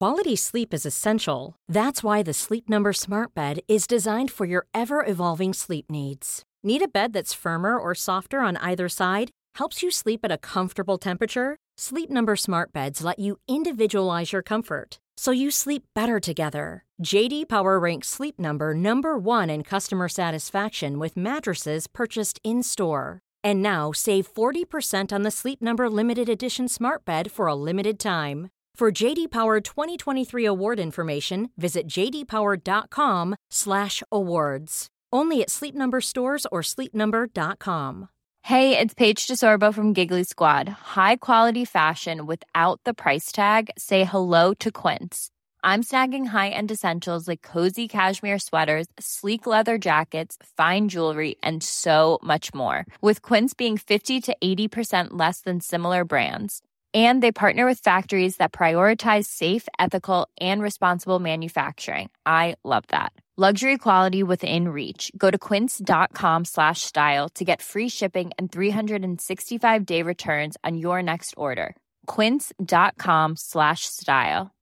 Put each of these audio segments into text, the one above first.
Quality sleep is essential. That's why the Sleep Number Smart Bed is designed for your ever-evolving sleep needs. Need a bed that's firmer or softer on either side? Helps you sleep at a comfortable temperature? Sleep Number Smart Beds let you individualize your comfort, so you sleep better together. J.D. Power ranks Sleep Number number 1 in customer satisfaction with mattresses purchased in-store. And now, save 40% on the Sleep Number Limited Edition Smart Bed for a limited time. For J.D. Power 2023 award information, visit jdpower.com/awards. Only at Sleep Number stores or sleepnumber.com. Hey, it's Paige DeSorbo from Giggly Squad. High quality fashion without the price tag. Say hello to Quince. I'm snagging high-end essentials like cozy cashmere sweaters, sleek leather jackets, fine jewelry, and so much more. With Quince being 50 to 80% less than similar brands. And they partner with factories that prioritize safe, ethical, and responsible manufacturing. I love that. Luxury quality within reach. Go to quince.com/style to get free shipping and 365-day returns on your next order. Quince.com/style.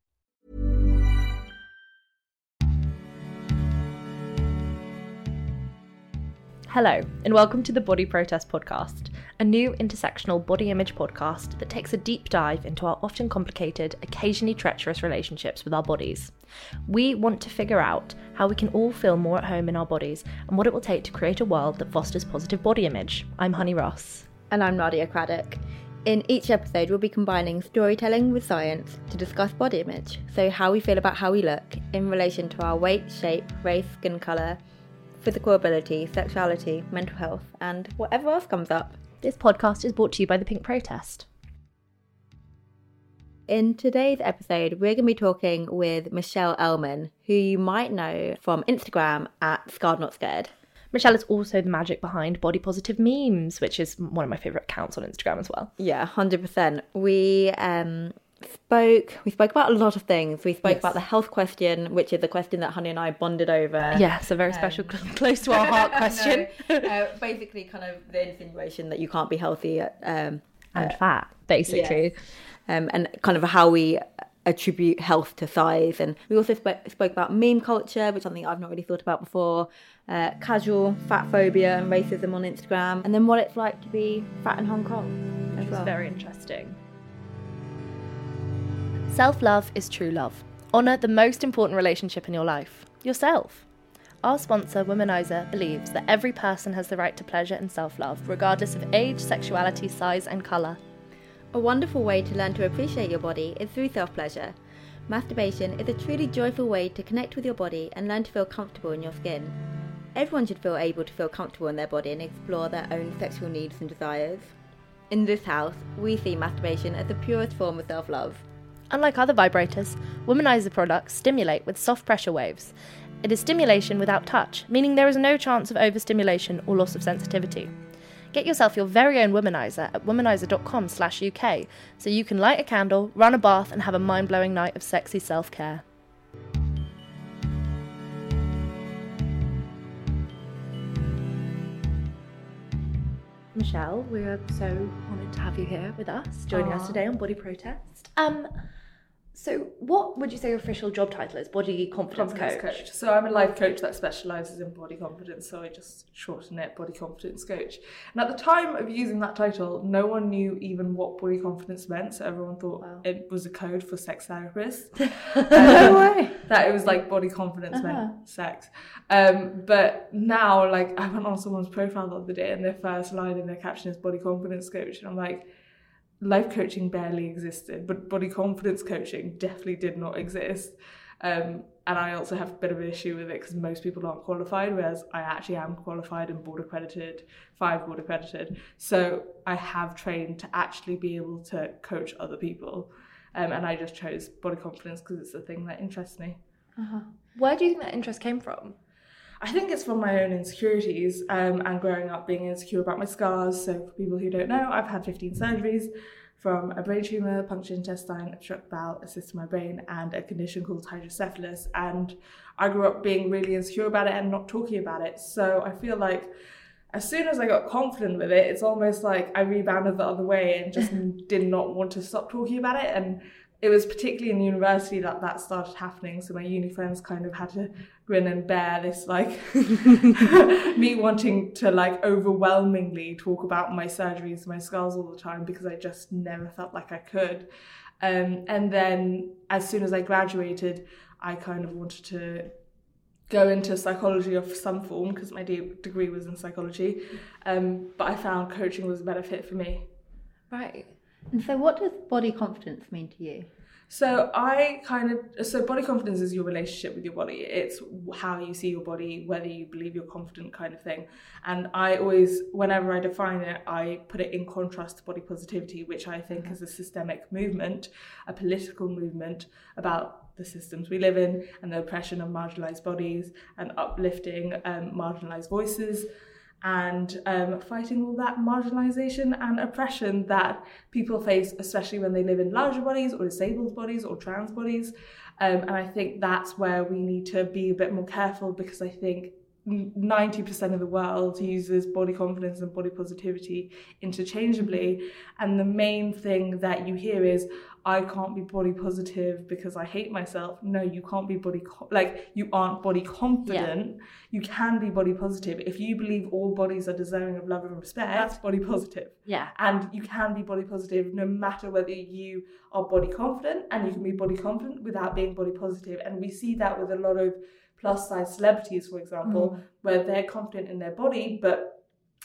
Hello, and welcome to the Body Protest Podcast, a new intersectional body image podcast that takes a deep dive into our often complicated, occasionally treacherous relationships with our bodies. We want to figure out how we can all feel more at home in our bodies and what it will take to create a world that fosters positive body image. I'm Honey Ross. And I'm Nadia Craddock. In each episode, we'll be combining storytelling with science to discuss body image, so how we feel about how we look in relation to our weight, shape, race, skin colour, physical ability, sexuality, mental health, and whatever else comes up. This podcast is brought to you by the Pink Protest. In today's episode, we're going to be talking with Michelle Elman, who you might know from Instagram at Scarred Not Scared. Michelle is also the magic behind Body Positive Memes, which is one of my favourite accounts on Instagram as well. Yeah, 100%. We spoke about a lot of things. We spoke about the health question, which is a question that Honey and I bonded over. Yes, a very special, close to our heart question. Basically kind of the insinuation that you can't be healthy and fat, basically. Yes. And kind of how we attribute health to size. And we also spoke about meme culture, which is something I've not really thought about before, casual fat phobia and racism on Instagram, and then what it's like to be fat in Hong Kong as well. Which is very interesting. Self-love is true love. Honour the most important relationship in your life, yourself. Our sponsor, Womanizer, believes that every person has the right to pleasure and self-love, regardless of age, sexuality, size and colour. A wonderful way to learn to appreciate your body is through self-pleasure. Masturbation is a truly joyful way to connect with your body and learn to feel comfortable in your skin. Everyone should feel able to feel comfortable in their body and explore their own sexual needs and desires. In this house, we see masturbation as the purest form of self-love. Unlike other vibrators, Womanizer products stimulate with soft pressure waves. It is stimulation without touch, meaning there is no chance of overstimulation or loss of sensitivity. Get yourself your very own Womanizer at womanizer.com/UK so you can light a candle, run a bath and have a mind-blowing night of sexy self-care. Michelle, we're so honoured to have you here with us, joining us today on Body Protest. So what would you say your official job title is? Body confidence coach? So I'm a life coach that specialises in body confidence, so I just shorten it Body Confidence Coach. And at the time of using that title, no one knew even what body confidence meant, so everyone thought it was a code for sex therapists. No way! That it was like body confidence meant sex. But now, like, I went on someone's profile the other day and their first line in their caption is Body Confidence Coach, and I'm like, life coaching barely existed, but body confidence coaching definitely did not exist. And I also have a bit of an issue with it because most people aren't qualified, whereas I actually am qualified and board accredited, 5 board accredited. So I have trained to actually be able to coach other people. And I just chose body confidence because it's the thing that interests me. Where do you think that interest came from? I think it's from my own insecurities and growing up being insecure about my scars. So for people who don't know, I've had 15 surgeries from a brain tumour, punctured intestine, obstructed bowel, a cyst in my brain, and a condition called hydrocephalus. And I grew up being really insecure about it and not talking about it. So I feel like as soon as I got confident with it, it's almost like I rebounded the other way and just did not want to stop talking about it. And it was particularly in university that started happening. So my uni friends kind of had to grin and bear this, like, me wanting to, like, overwhelmingly talk about my surgeries, my scars all the time, because I just never felt like I could. And then as soon as I graduated, I kind of wanted to go into psychology of some form, because my degree was in psychology. But I found coaching was a better fit for me. Right. And so what does body confidence mean to you? So body confidence is your relationship with your body. It's how you see your body, whether you believe you're confident, kind of thing. And I always, whenever I define it, I put it in contrast to body positivity, which I think is a systemic movement, a political movement about the systems we live in and the oppression of marginalised bodies, and uplifting marginalised voices, and fighting all that marginalisation and oppression that people face, especially when they live in larger bodies or disabled bodies or trans bodies. And I think that's where we need to be a bit more careful, because I think 90% of the world uses body confidence and body positivity interchangeably. And the main thing that you hear is, I can't be body positive because I hate myself. No, you can't be you aren't body confident. Yeah. You can be body positive. If you believe all bodies are deserving of love and respect, that's body positive. Yeah. And you can be body positive no matter whether you are body confident, and you can be body confident without being body positive. And we see that with a lot of plus size celebrities, for example, where they're confident in their body, but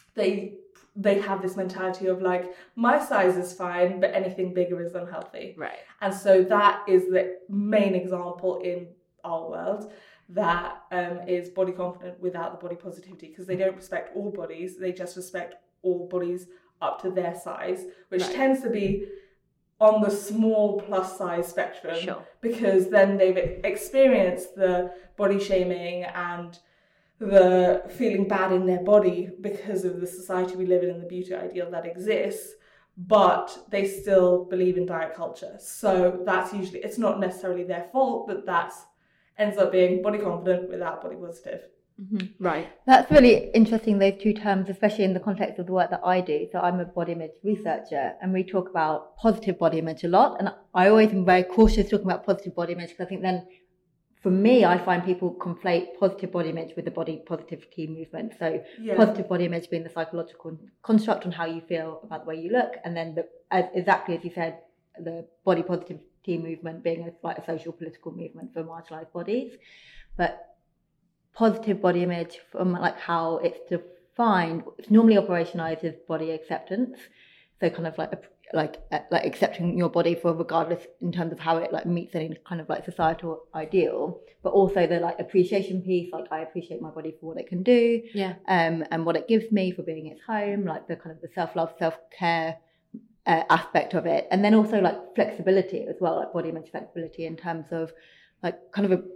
they have this mentality of, like, my size is fine, but anything bigger is unhealthy. Right. And so that is the main example in our world that is body confident without the body positivity, because they don't respect all bodies. They just respect all bodies up to their size, which tends to be on the small plus size spectrum. Sure. Because then they've experienced the body shaming and the feeling bad in their body because of the society we live in and the beauty ideal that exists, but they still believe in diet culture. So that's usually, it's not necessarily their fault, but that's ends up being body confident without body positive. Mm-hmm. Right. That's really interesting, those two terms, especially in the context of the work that I do. So I'm a body image researcher, and we talk about positive body image a lot. And I always am very cautious talking about positive body image, because I think then, for me, I find people conflate positive body image with the body positivity movement. So positive body image being the psychological construct on how you feel about the way you look, and then exactly as you said, the body positivity movement being a social political movement for marginalised bodies. But positive body image, from like how it's defined, it's normally operationalised as body acceptance. So kind of like accepting your body for regardless in terms of how it like meets any kind of like societal ideal, but also the like appreciation piece, like I appreciate my body for what it can do, and what it gives me for being its home, like the kind of the self-love, self-care aspect of it. And then also like flexibility as well, like body image flexibility in terms of like kind of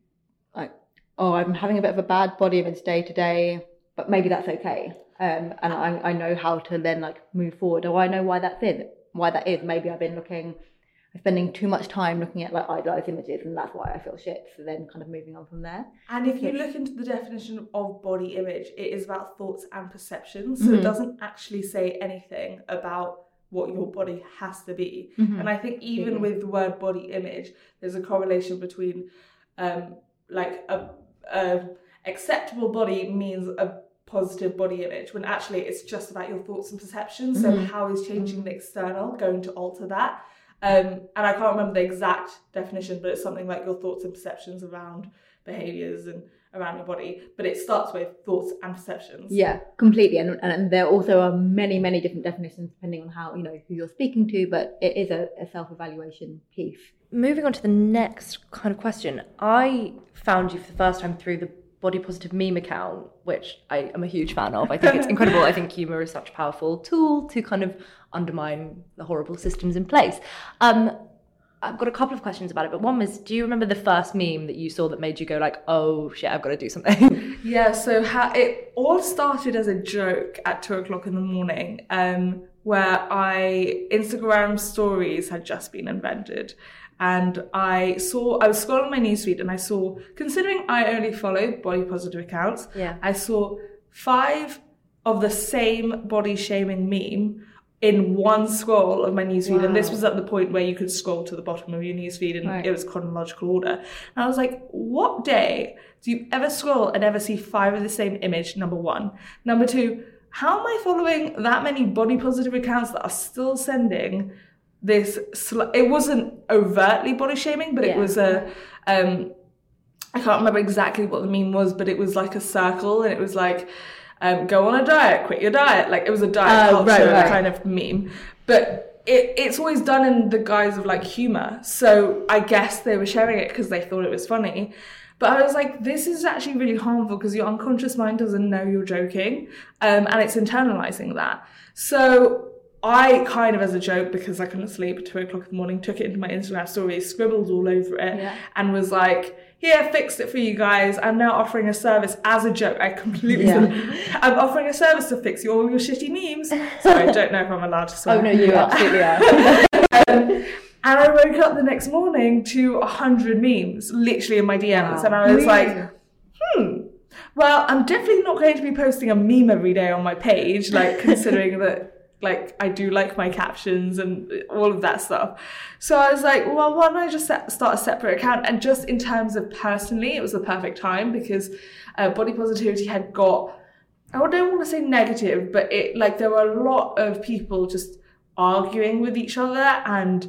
I'm having a bit of a bad body image day today, but maybe that's okay. And I know how to then like move forward, or I know why that is. Maybe I've been spending too much time looking at like idealized images, and that's why I feel shit. So then kind of moving on from there. And if you look into the definition of body image, it is about thoughts and perceptions. So it doesn't actually say anything about what your body has to be. And I think even with the word body image, there's a correlation between like a acceptable body means a positive body image, when actually it's just about your thoughts and perceptions. So how is changing the external going to alter that? And I can't remember the exact definition, but it's something like your thoughts and perceptions around behaviours and around your body. But it starts with thoughts and perceptions. Yeah, completely. And there also are many, many different definitions depending on how, who you're speaking to, but it is a self-evaluation piece. Moving on to the next kind of question. I found you for the first time through the Body Positive meme account, which I am a huge fan of. I think it's incredible. I think humour is such a powerful tool to kind of undermine the horrible systems in place. I've got a couple of questions about it, but one was, do you remember the first meme that you saw that made you go like, oh shit, I've got to do something? Yeah, so it all started as a joke at 2:00 in the morning, where Instagram stories had just been invented. And I was scrolling my newsfeed and I saw, considering I only follow body positive accounts, I saw 5 of the same body shaming meme in one scroll of my newsfeed. And this was at the point where you could scroll to the bottom of your newsfeed and it was chronological order. And I was like, what day do you ever scroll and ever see 5 of the same image, number one? Number two, how am I following that many body positive accounts that are still sending this, it wasn't overtly body shaming, but it was a, I can't remember exactly what the meme was, but it was like a circle and it was like, go on a diet, quit your diet. Like it was a diet culture kind of meme. But it's always done in the guise of like humor. So I guess they were sharing it because they thought it was funny. But I was like, this is actually really harmful because your unconscious mind doesn't know you're joking, and it's internalizing that. So I kind of, as a joke, because I couldn't sleep at 2 o'clock in the morning, took it into my Instagram stories, scribbled all over it, and was like, here, fixed it for you guys. I'm now offering a service as a joke. I completely said, I'm offering a service to fix all your shitty memes. So I don't know if I'm allowed to swear. Oh, no, you absolutely are. And I woke up the next morning to 100 memes, literally in my DMs. And I was like, well, I'm definitely not going to be posting a meme every day on my page, like considering that, like, I do like my captions and all of that stuff. So I was like, well, why don't I just start a separate account? And just in terms of personally, it was the perfect time because body positivity had got, I don't want to say negative, but it, like, there were a lot of people just arguing with each other, and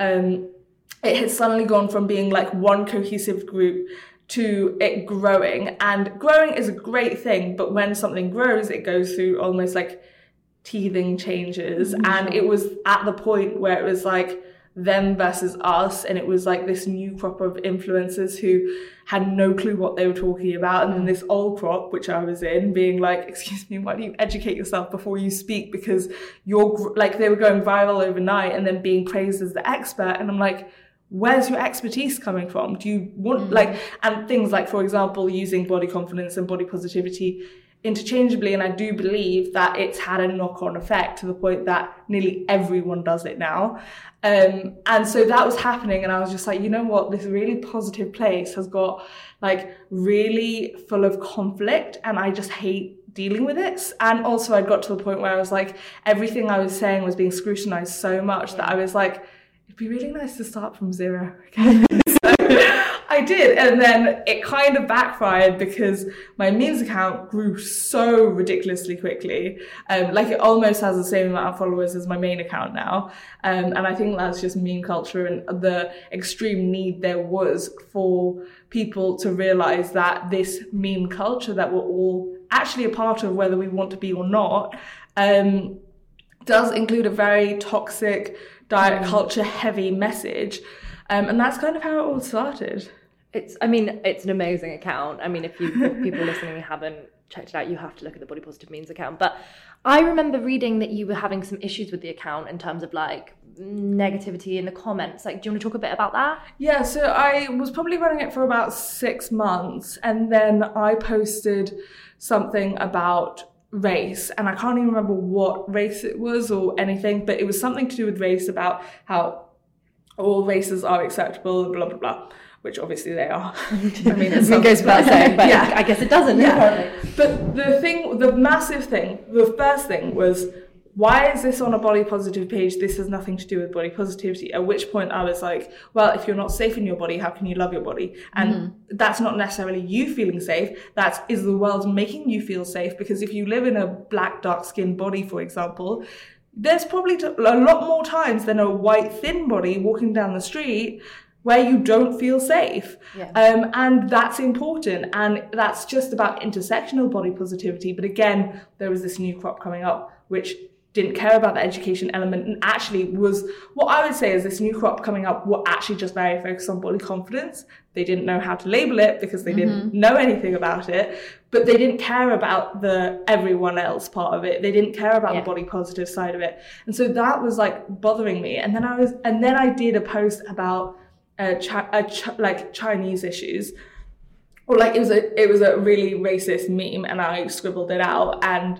it had suddenly gone from being like one cohesive group to it growing. And growing is a great thing, but when something grows, it goes through almost like teething changes. And it was at the point where it was like them versus us, and it was like this new crop of influencers who had no clue what they were talking about, and then this old crop, which I was in, being like, excuse me, why don't you educate yourself before you speak, because you're like, they were going viral overnight and then being praised as the expert. And I'm like, where's your expertise coming from? Do you want like, and things like, for example, using body confidence and body positivity interchangeably, and I do believe that it's had a knock-on effect to the point that nearly everyone does it now. And so that was happening, and I was just like, you know what, this really positive place has got like really full of conflict, and I just hate dealing with it. And also I got to the point where I was like, everything I was saying was being scrutinized so much that I was like, it'd be really nice to start from zero. Okay. I did, and then it kind of backfired because my memes account grew so ridiculously quickly. Like it almost has the same amount of followers as my main account now. And I think that's just meme culture and the extreme need there was for people to realize that this meme culture that we're all actually a part of, whether we want to be or not, does include a very toxic, diet culture heavy message. And that's kind of how it all started. It's an amazing account. I mean, if people listening haven't checked it out, you have to look at the Body Positive Memes account. But I remember reading that you were having some issues with the account in terms of like negativity in the comments. Like, do you want to talk a bit about that? Yeah, so I was probably running it for about 6 months, and then I posted something about race, and I can't even remember what race it was or anything, but it was something to do with race, about how all races are acceptable, blah, blah, blah, which obviously they are. I mean, it goes without saying, but I guess it doesn't. Yeah. But the massive thing, the first thing was, why is this on a body positive page? This has nothing to do with body positivity. At which point I was like, well, if you're not safe in your body, how can you love your body? And that's not necessarily you feeling safe. That is the world making you feel safe. Because if you live in a black, dark-skinned body, for example, there's probably a lot more times than a white, thin body walking down the street where you don't feel safe. Yeah. And that's important. And that's just about intersectional body positivity. But again, there was this new crop coming up, which didn't care about the education element, and actually was, what I would say is this new crop coming up were actually just very focused on body confidence. They didn't know how to label it because they didn't know anything about it, but they didn't care about the everyone else part of it. They didn't care about the body positive side of it. And so that was like bothering me. And then I did a post about like Chinese issues, or like it was a really racist meme, and I scribbled it out, and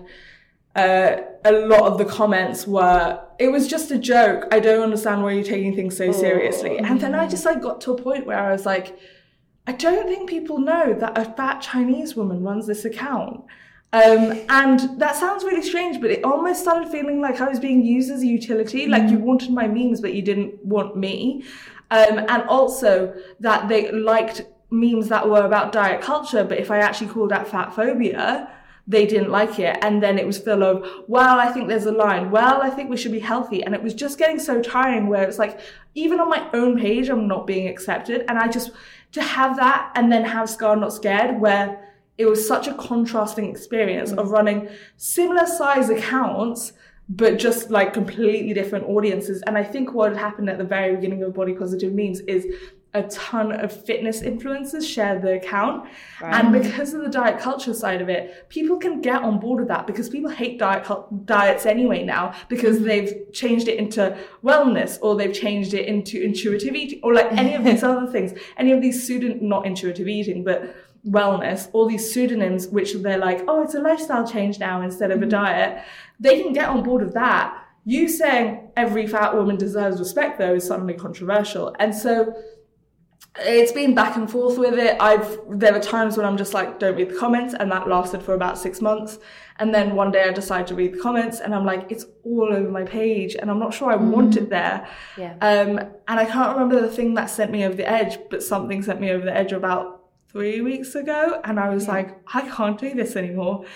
a lot of the comments were, it was just a joke. I don't understand why you're taking things so seriously. And then I just like got to a point where I was like, I don't think people know that a fat Chinese woman runs this account. And that sounds really strange, but it almost started feeling like I was being used as a utility, like you wanted my memes, but you didn't want me. And also that they liked memes that were about diet culture, but if I actually called out fat phobia, they didn't like it. And then it was full of, well, I think there's a line. Well, I think we should be healthy. And it was just getting so tiring where it's like, even on my own page, I'm not being accepted. And I just, to have that and then have Scarred Not Scared, where it was such a contrasting experience of running similar size accounts, but just like completely different audiences. And I think what had happened at the very beginning of Body Positive Memes is a ton of fitness influencers shared the account. Right. And because of the diet culture side of it, people can get on board with that because people hate diets anyway now, because they've changed it into wellness, or they've changed it into intuitive eating, or like any of these other things, any of these not intuitive eating, but wellness, all these pseudonyms, which they're like, oh, it's a lifestyle change now instead of a diet. They can get on board with that. You saying every fat woman deserves respect, though, is suddenly controversial. And so it's been back and forth with it. There were times when I'm just like, don't read the comments, and that lasted for about 6 months. And then one day I decided to read the comments, and I'm like, it's all over my page, and I'm not sure I want it there. Yeah. And I can't remember the thing that sent me over the edge, but something sent me over the edge about 3 weeks ago, and I was like, I can't do this anymore.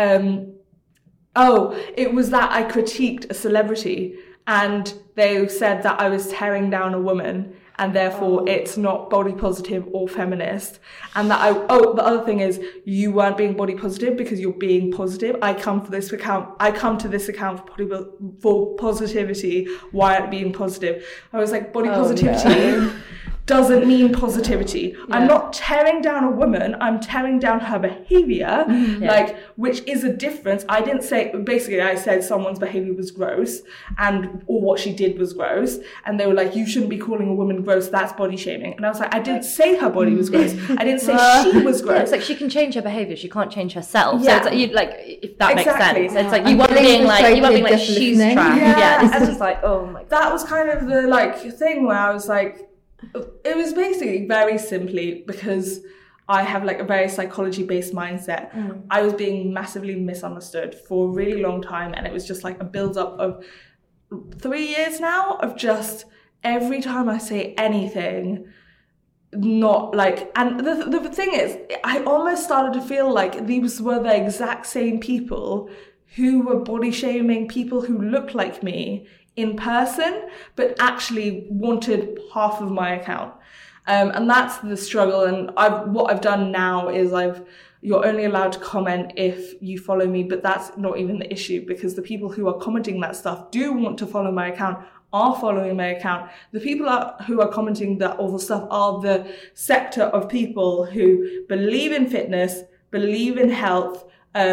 It was that I critiqued a celebrity, and they said that I was tearing down a woman, and therefore it's not body positive or feminist. And that the other thing is, you weren't being body positive because you're being positive. I come to this account for positivity. Why aren't being positive? I was like, body positivity doesn't mean positivity. Yeah. I'm not tearing down a woman, I'm tearing down her behavior, which is a difference. I didn't say, basically I said someone's behavior was gross, or what she did was gross, and they were like, you shouldn't be calling a woman gross, that's body shaming. And I was like, I didn't say her body was gross, I didn't say she was gross. Yeah, it's like she can change her behavior, she can't change herself. Yeah. So it's like, if that makes sense. It's like, you weren't being like she's trash. Yeah, it's just like, oh my God. That was kind of the thing where I was like, it was basically very simply because I have a very psychology-based mindset. I was being massively misunderstood for a really long time, and it was just like a build-up of 3 years now of just every time I say anything, not like, and the thing is, I almost started to feel like these were the exact same people who were body shaming people who looked like me in person, but actually wanted half of my account. And that's the struggle. And what I've done now is you're only allowed to comment if you follow me, but that's not even the issue, because the people who are commenting that stuff do want to follow my account, are following my account. The people who are commenting all the stuff are the sector of people who believe in fitness, believe in health,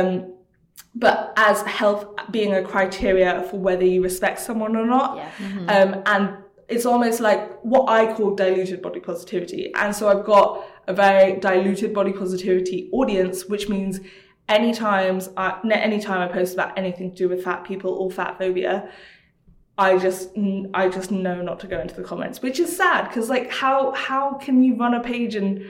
but as health being a criteria for whether you respect someone or not. Yeah. Mm-hmm. And it's almost like what I call diluted body positivity. And so I've got a very diluted body positivity audience, which means anytime I post about anything to do with fat people or fat phobia, I just know not to go into the comments, which is sad, because how can you run a page and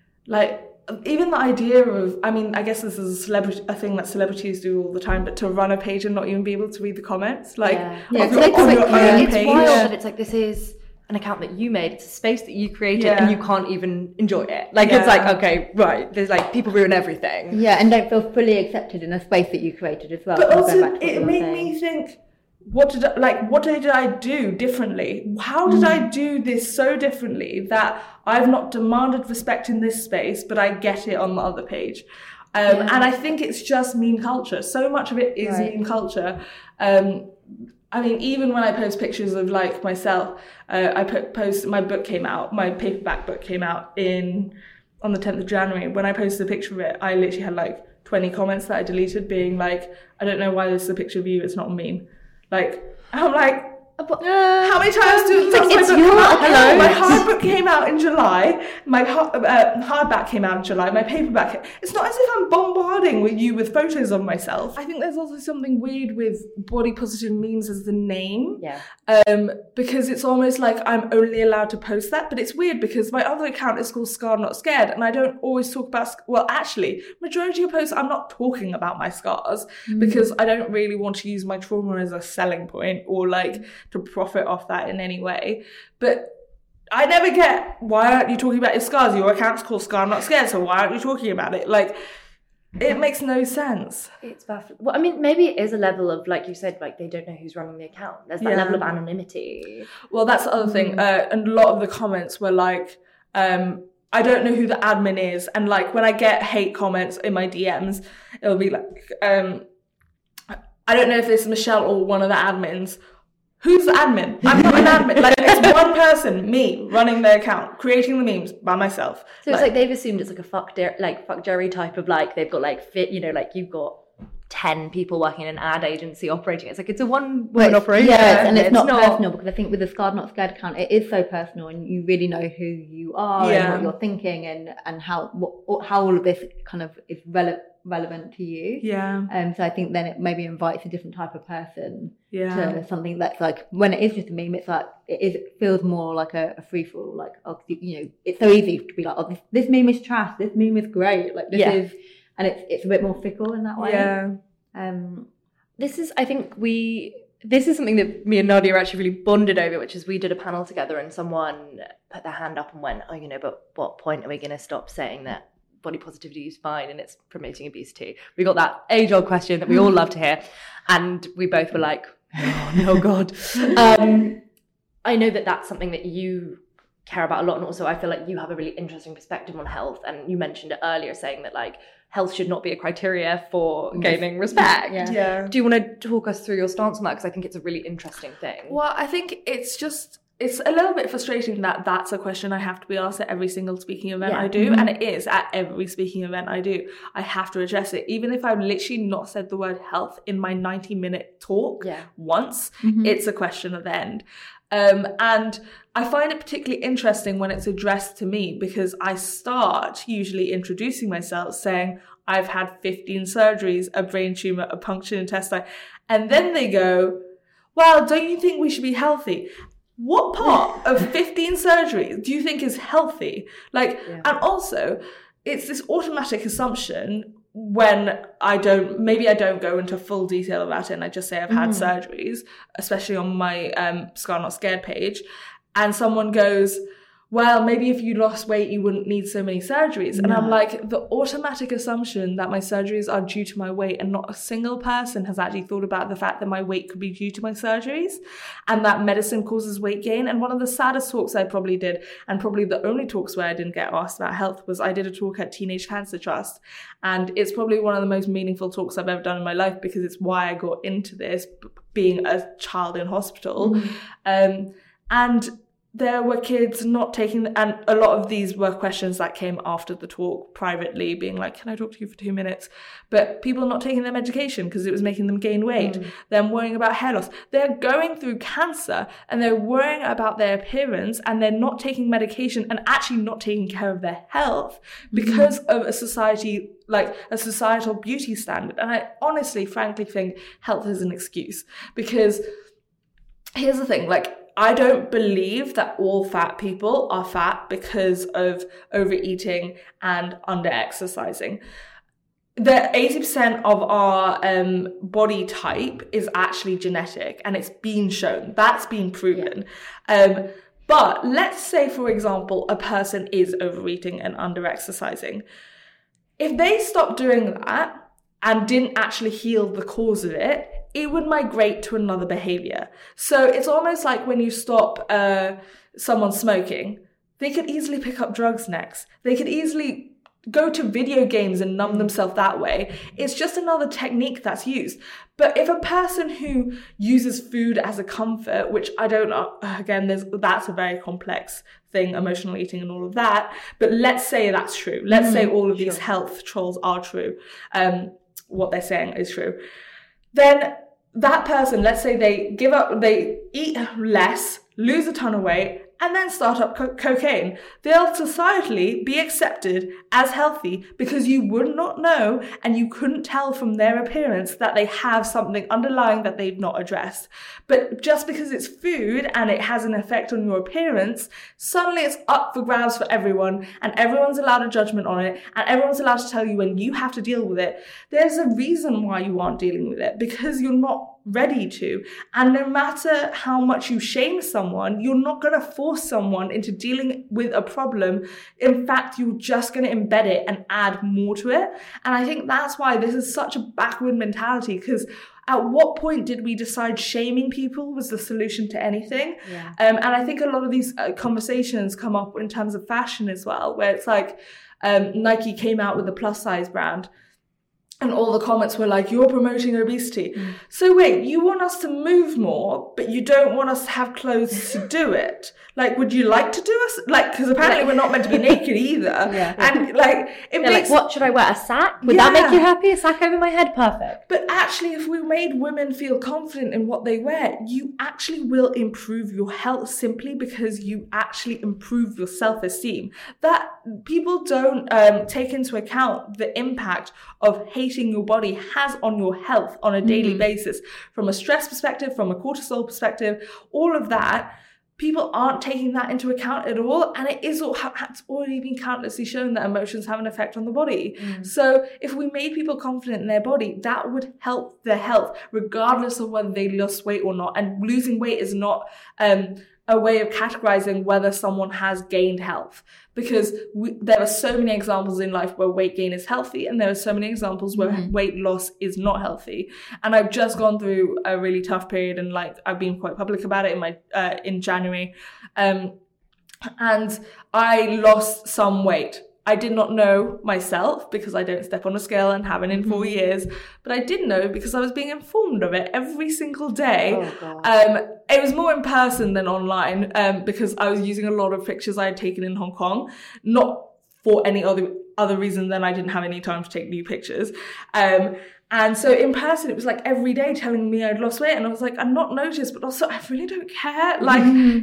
even the idea of, I guess this is a thing that celebrities do all the time, but to run a page and not even be able to read the comments, it's wild that it's like, this is an account that you made, it's a space that you created, and you can't even enjoy it. It's like, okay, right, there's people ruin everything. Yeah, and don't feel fully accepted in a space that you created as well. But also, it made me think, what did I do differently? How did I do this so differently that I've not demanded respect in this space, but I get it on the other page? And I think it's just meme culture. So much of it is meme culture. Even when I post pictures of myself, my book came out, my paperback book came out on the 10th of January. When I posted a picture of it, I literally had 20 comments that I deleted being I don't know why this is a picture of you, it's not a meme. I'm like, How many times do it's your hello? My hardbook came out in July. My hardback came out in July. My paperback. It's not as if I'm bombarding you with photos of myself. I think there's also something weird with body positive memes as the name. Yeah. Because it's almost like I'm only allowed to post that, but it's weird because my other account is called Scarred Not Scared, and I don't always talk about. Well, actually, majority of posts I'm not talking about my scars because I don't really want to use my trauma as a selling point or like to profit off that in any way. But I never get, why aren't you talking about your scars? Your account's called Scarred Not Scared, so why aren't you talking about it? Like, it makes no sense. It's baffling. Well, I mean, maybe it is a level of, like you said, like they don't know who's running the account. There's that level of anonymity. Well, that's the other thing. And a lot of the comments were like, I don't know who the admin is. And like when I get hate comments in my DMs, it'll be like, I don't know if it's Michelle or one of the admins. Who's the admin? I'm not an admin. Like, it's one person, me, running the account, creating the memes by myself. So it's like they've assumed it's like a fuck Jerry type of like, they've got like fit, you know, like you've got 10 people working in an ad agency operating. It's like, it's a one-woman operation. Yeah, and it's not personal, because I think with the Scarred Not Scared account, it is so personal and you really know who you are and what you're thinking and how all of this kind of is relevant to you. So I think then it maybe invites a different type of person to something that's like, when it is just a meme, it's like it feels more like a free for all. Like, oh, you know, it's so easy to be like, oh, this meme is trash, this meme is great, like this is, and it's a bit more fickle in that way. This is, I think this is something that me and Nadia actually really bonded over, which is we did a panel together and someone put their hand up and went, oh, you know, but what point are we going to stop saying that body positivity is fine and it's promoting obesity? We got that age-old question that we all love to hear, and we both were like, oh no, God. I know that that's something that you care about a lot, and also I feel like you have a really interesting perspective on health, and you mentioned it earlier saying that like health should not be a criteria for gaining respect. Do you want to talk us through your stance on that, because I think it's a really interesting thing? Well, I think it's a little bit frustrating that that's a question I have to be asked at every single speaking event I do. And it is at every speaking event I do. I have to address it. Even if I've literally not said the word health in my 90-minute talk once, it's a question at the end. And I find it particularly interesting when it's addressed to me, because I start usually introducing myself saying, I've had 15 surgeries, a brain tumor, a punctured intestine. And then they go, well, don't you think we should be healthy? What part of 15 surgeries do you think is healthy? Like, and also it's this automatic assumption when maybe I don't go into full detail about it and I just say I've had surgeries, especially on my Scarred Not Scared page, and someone goes, well, maybe if you lost weight, you wouldn't need so many surgeries. And I'm like, the automatic assumption that my surgeries are due to my weight, and not a single person has actually thought about the fact that my weight could be due to my surgeries and that medicine causes weight gain. And one of the saddest talks I probably did, and probably the only talks where I didn't get asked about health, was I did a talk at Teenage Cancer Trust. And it's probably one of the most meaningful talks I've ever done in my life, because it's why I got into this, being a child in hospital. And there were kids not taking, and a lot of these were questions that came after the talk privately, being like, can I talk to you for 2 minutes? But people not taking their medication because it was making them gain weight, them worrying about hair loss. They're going through cancer and they're worrying about their appearance, and they're not taking medication and actually not taking care of their health because of a society, like a societal beauty standard. And I honestly, frankly think health is an excuse, because here's the thing, like, I don't believe that all fat people are fat because of overeating and under-exercising. The 80% of our body type is actually genetic, and it's been shown. That's been proven. But let's say, for example, a person is overeating and under-exercising. If they stopped doing that and didn't actually heal the cause of it, it would migrate to another behavior. So it's almost like when you stop someone smoking, they could easily pick up drugs next. They could easily go to video games and numb themselves that way. It's just another technique that's used. But if a person who uses food as a comfort, which I don't know, again, that's a very complex thing, emotional eating and all of that. But let's say that's true. Let's say all of these health trolls are true. What they're saying is true. Then that person, let's say they eat less, lose a ton of weight, and then start up cocaine. They'll societally be accepted as healthy because you would not know and you couldn't tell from their appearance that they have something underlying that they've not addressed. But just because it's food and it has an effect on your appearance, suddenly it's up for grabs for everyone, and everyone's allowed a judgment on it, and everyone's allowed to tell you when you have to deal with it. There's a reason why you aren't dealing with it, because you're not ready to. And no matter how much you shame someone, you're not going to force someone into dealing with a problem. In fact, you're just going to embed it and add more to it. And I think that's why this is such a backward mentality, because at what point did we decide shaming people was the solution to anything? Yeah. And I think a lot of these conversations come up in terms of fashion as well, where it's like Nike came out with the plus size brand, and all the comments were like, you're promoting obesity. So wait, you want us to move more, but you don't want us to have clothes to do it? Like, would you like to do us? Like, because apparently we're not meant to be naked either. And like, it makes... like, what should I wear? A sack? Would that make you happy? A sack over my head? Perfect. But actually, if we made women feel confident in what they wear, you actually will improve your health simply because you actually improve your self-esteem. That people don't take into account the impact of hating your body has on your health on a daily basis, from a stress perspective, from a cortisol perspective, all of that. People aren't taking that into account at all, and it's already been countlessly shown that emotions have an effect on the body. So if we made people confident in their body, that would help their health regardless of whether they lost weight or not. And losing weight is not a way of categorizing whether someone has gained health, because there are so many examples in life where weight gain is healthy, and there are so many examples where weight loss is not healthy. And I've just gone through a really tough period, and like I've been quite public about it in January, and I lost some weight. I did not know myself because I don't step on a scale and haven't in 4 years, but I did know because I was being informed of it every single day. Oh, God. It was more in person than online because I was using a lot of pictures I had taken in Hong Kong, not for any other reason than I didn't have any time to take new pictures. And so in person, it was like every day telling me I'd lost weight. And I was like, I'm not noticed, but also I really don't care. Like,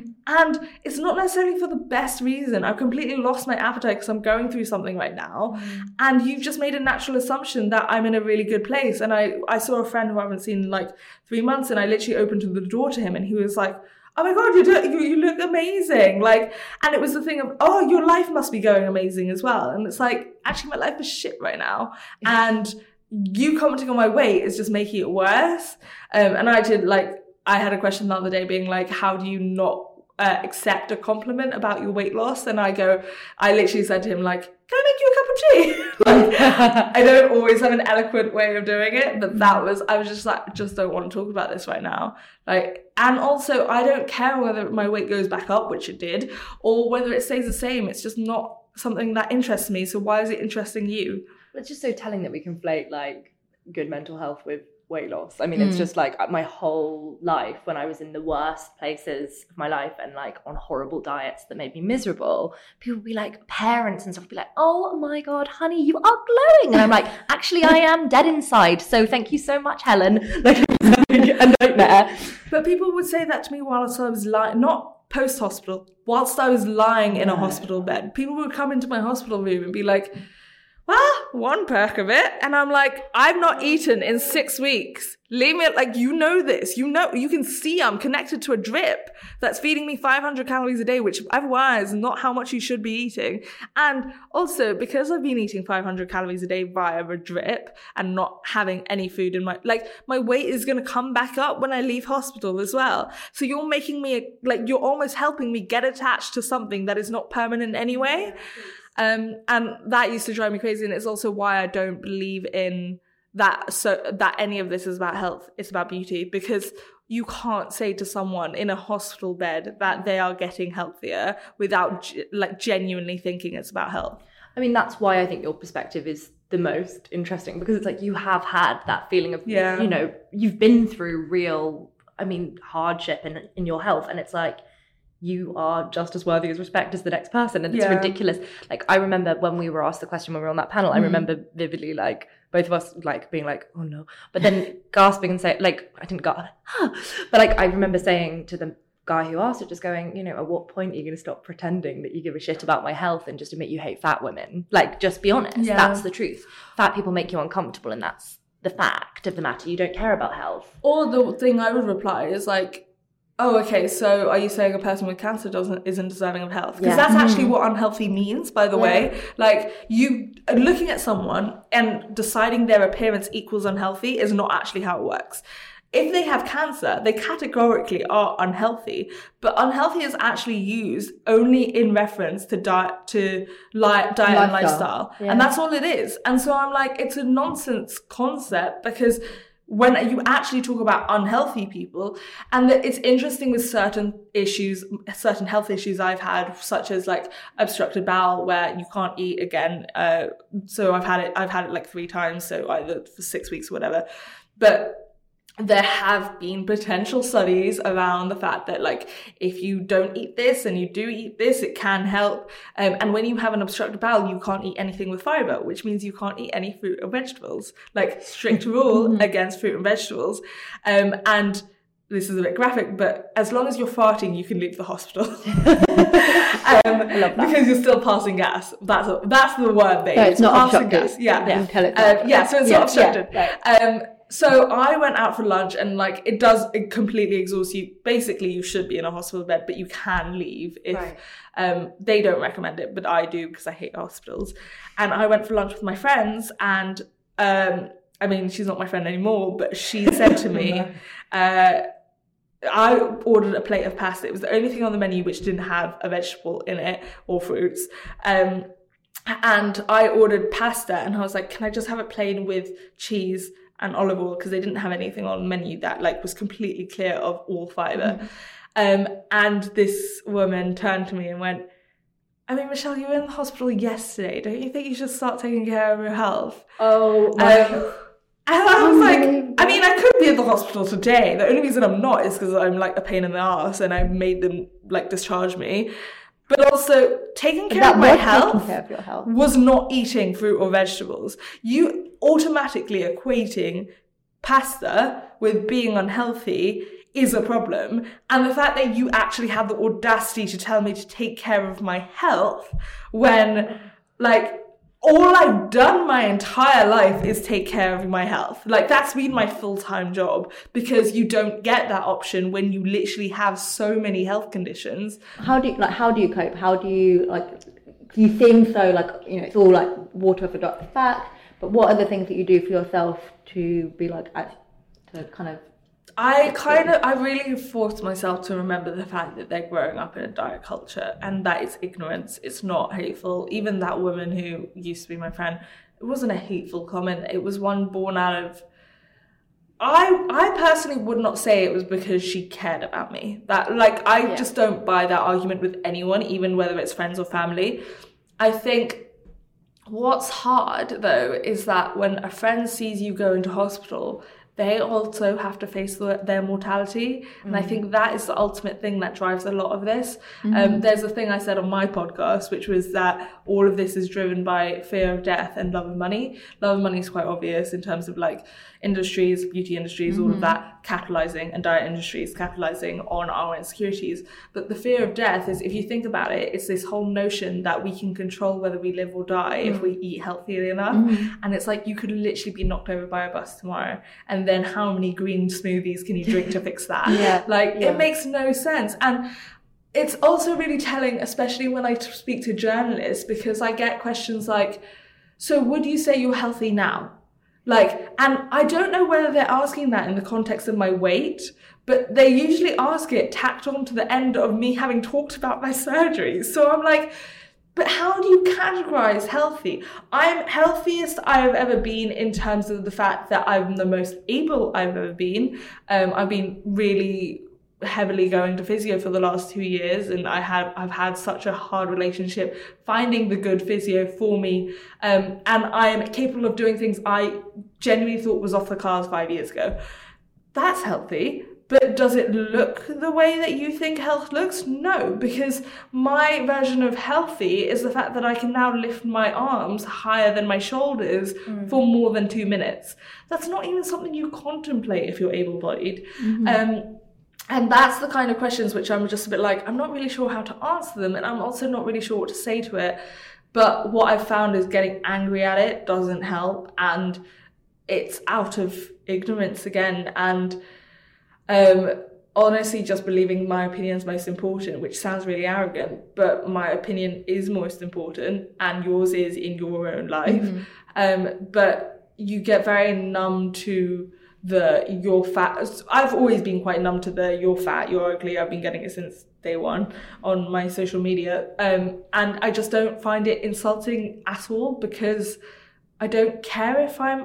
and it's not necessarily for the best reason. I've completely lost my appetite because I'm going through something right now. And you've just made a natural assumption that I'm in a really good place. And I saw a friend who I haven't seen in like 3 months, and I literally opened the door to him, and he was like, oh my God, you look amazing. Like, and it was the thing of, oh, your life must be going amazing as well. And it's like, actually, my life is shit right now. And you commenting on my weight is just making it worse. And I had a question the other day being like, how do you not accept a compliment about your weight loss? And I literally said to him, like, can I make you a cup of tea? Like, I don't always have an eloquent way of doing it, but I was just like, just don't want to talk about this right now. Like, and also I don't care whether my weight goes back up, which it did, or whether it stays the same. It's just not something that interests me. So why is it interesting you? It's just so telling that we conflate like good mental health with weight loss. I mean, it's just like my whole life when I was in the worst places of my life and like on horrible diets that made me miserable, people would be like, parents and stuff would be like, oh my God, honey, you are glowing. And I'm like, actually, I am dead inside. So thank you so much, Helen. Like, a nightmare. But people would say that to me whilst I was lying, not post-hospital, whilst I was lying in a hospital bed. People would come into my hospital room and be like, well, one perk of it. And I'm like, I've not eaten in 6 weeks. Leave me, like, you know this. You know, you can see I'm connected to a drip that's feeding me 500 calories a day, which otherwise is not how much you should be eating. And also, because I've been eating 500 calories a day via a drip and not having any food in my weight is going to come back up when I leave hospital as well. So you're making me, you're almost helping me get attached to something that is not permanent anyway. And that used to drive me crazy, and it's also why I don't believe in that. So that any of this is about health, it's about beauty, because you can't say to someone in a hospital bed that they are getting healthier without genuinely thinking it's about health. I mean, that's why I think your perspective is the most interesting, because it's like you have had that feeling of, you know, you've been through real, hardship in your health, and it's like you are just as worthy as respect as the next person. And it's ridiculous. Like, I remember when we were asked the question when we were on that panel, I remember vividly, like, both of us, like, being like, oh no, but then gasping and saying, like, I didn't gasp, but like, I remember saying to the guy who asked it, just going, you know, at what point are you going to stop pretending that you give a shit about my health and just admit you hate fat women? Like, just be honest. That's the truth. Fat people make you uncomfortable, and that's the fact of the matter. You don't care about health. Or the thing I would reply is like, oh, okay, so are you saying a person with cancer isn't deserving of health? Because that's actually what unhealthy means, by the way. Like, you looking at someone and deciding their appearance equals unhealthy is not actually how it works. If they have cancer, they categorically are unhealthy, but unhealthy is actually used only in reference to diet and lifestyle. Yeah. And that's all it is. And so I'm like, it's a nonsense concept, because when you actually talk about unhealthy people, and it's interesting with certain health issues I've had, such as like obstructed bowel, where you can't eat again. So I've had it like 3 times, so either for 6 weeks or whatever. But there have been potential studies around the fact that, like, if you don't eat this and you do eat this, it can help. And when you have an obstructed bowel, you can't eat anything with fiber, which means you can't eat any fruit or vegetables. Like, strict rule against fruit and vegetables. And this is a bit graphic, but as long as you're farting, you can leave the hospital. I love that. Because you're still passing gas. That's the word they use. So it's not passing obstructed. gas. So it's not obstructed. Right. So I went out for lunch, and like, it completely exhausts you. Basically, you should be in a hospital bed, but you can leave if they don't recommend it, but I do, because I hate hospitals. And I went for lunch with my friends, and I mean, she's not my friend anymore, but she said to me, I ordered a plate of pasta. It was the only thing on the menu which didn't have a vegetable in it or fruits. And I ordered pasta, and I was like, can I just have it plain with cheese and olive oil, because they didn't have anything on the menu that like was completely clear of all fiber. And this woman turned to me and went, I mean, Michelle, you were in the hospital yesterday. Don't you think you should start taking care of your health? And I was like, I mean, I could be in the hospital today. The only reason I'm not is because I'm like a pain in the ass and I made them like discharge me. But also, taking care of my health was not eating fruit or vegetables. You automatically equating pasta with being unhealthy is a problem. And the fact that you actually have the audacity to tell me to take care of my health when, like, all I've done my entire life is take care of my health. Like, that's been my full-time job, because you don't get that option when you literally have so many health conditions. How do you cope? How do you, like, you seem so, like, you know, it's all like water for Dr. Fact, but what are the things that you do for yourself to be like, to kind of... I really forced myself to remember the fact that they're growing up in a diet culture, and that it's ignorance. It's not hateful. Even that woman who used to be my friend, it wasn't a hateful comment. It was one born out of... I personally would not say it was because she cared about me. That, like, I just don't buy that argument with anyone, even whether it's friends or family. I think what's hard, though, is that when a friend sees you go into hospital, they also have to face their mortality. And I think that is the ultimate thing that drives a lot of this. There's a thing I said on my podcast, which was that all of this is driven by fear of death and love of money. Love of money is quite obvious in terms of like industries, beauty industries, all of that capitalizing, and diet industries capitalizing on our insecurities. But the fear of death is, if you think about it, it's this whole notion that we can control whether we live or die if we eat healthily enough. And it's like, you could literally be knocked over by a bus tomorrow, and then how many green smoothies can you drink to fix that? It makes no sense. And it's also really telling, especially when I speak to journalists, because I get questions like, so would you say you're healthy now? Like, and I don't know whether they're asking that in the context of my weight, but they usually ask it tacked on to the end of me having talked about my surgery. So I'm like, but how do you categorize healthy? I'm healthiest I have ever been in terms of the fact that I'm the most able I've ever been. I've been really heavily going to physio for the last 2 years, and I've had such a hard relationship finding the good physio for me, and I am capable of doing things I genuinely thought was off the cards 5 years ago. That's healthy. But does it look the way that you think health looks? No, because my version of healthy is the fact that I can now lift my arms higher than my shoulders for more than 2 minutes. That's not even something you contemplate if you're able-bodied. And that's the kind of questions which I'm just a bit like, I'm not really sure how to answer them, and I'm also not really sure what to say to it. But what I've found is getting angry at it doesn't help, and it's out of ignorance again. And honestly, just believing my opinion is most important, which sounds really arrogant, but my opinion is most important, and yours is in your own life. But you get very numb to you're fat. I've always been quite numb to you're fat, you're ugly. I've been getting it since day one on my social media. And I just don't find it insulting at all, because I don't care if I